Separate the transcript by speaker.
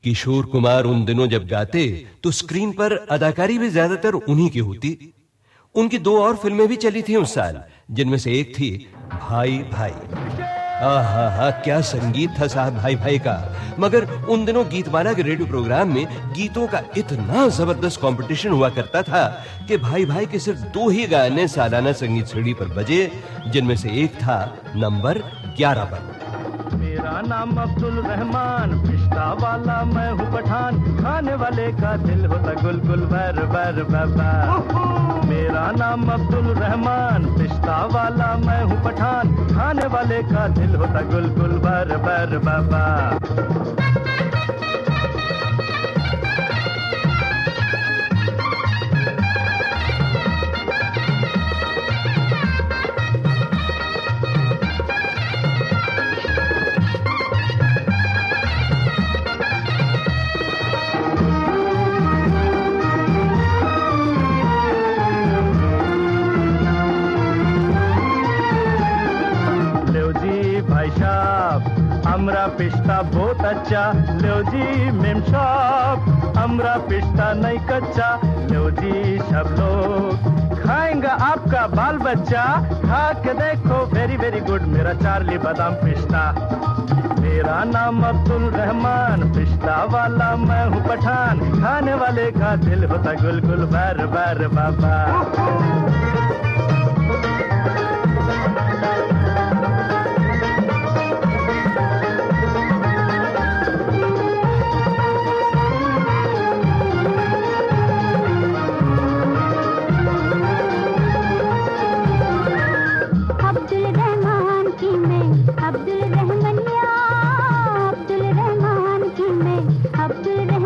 Speaker 1: किशोर कुमार उन दिनों जब गाते तो स्क्रीन पर अदाकारी भी ज्यादातर उन्हीं की होती। उनकी 2 और फिल्में भी चली थी उस साल, जिनमें से एक थी भाई भाई। आहा, क्या संगीत था साहब भाई भाई का। मगर उन दिनों गीतमाला के रेडियो प्रोग्राम में गीतों का इतना जबरदस्त कंपटीशन हुआ करता था कि भाई भाई के सिर्फ 2 ही गाने सालाना संगीत सीढ़ी पर बजे, जिनमें से एक था नंबर 11 पर।
Speaker 2: मेरा नाम अब्दुल रहमान, पिस्ता वाला मैं हूँ पठान, खाने वाले का दिल होता गुलगुल बर बर बाबा। मेरा नाम अब्दुल रहमान, पिस्ता वाला मैं हूँ पठान, खाने वाले का दिल होता गुलगुल बर बर बाबा। हमरा पिस्ता बहुत अच्छा, लो जी मेम शॉप, हमरा पिस्ता नहीं कच्चा, लो जी सब लोग खाएंगा आपका बाल बच्चा, खा के देखो वेरी वेरी गुड मेरा चार्ली बादाम पिस्ता। मेरा नाम अब्दुल रहमान, पिस्ता वाला मैं हूँ पठान, खाने वाले का दिल होता गुलगुल बर बर बाबा।
Speaker 3: अब्दुल रहमान की मैं, अब्दुल रहमान की मैं, अब्दुल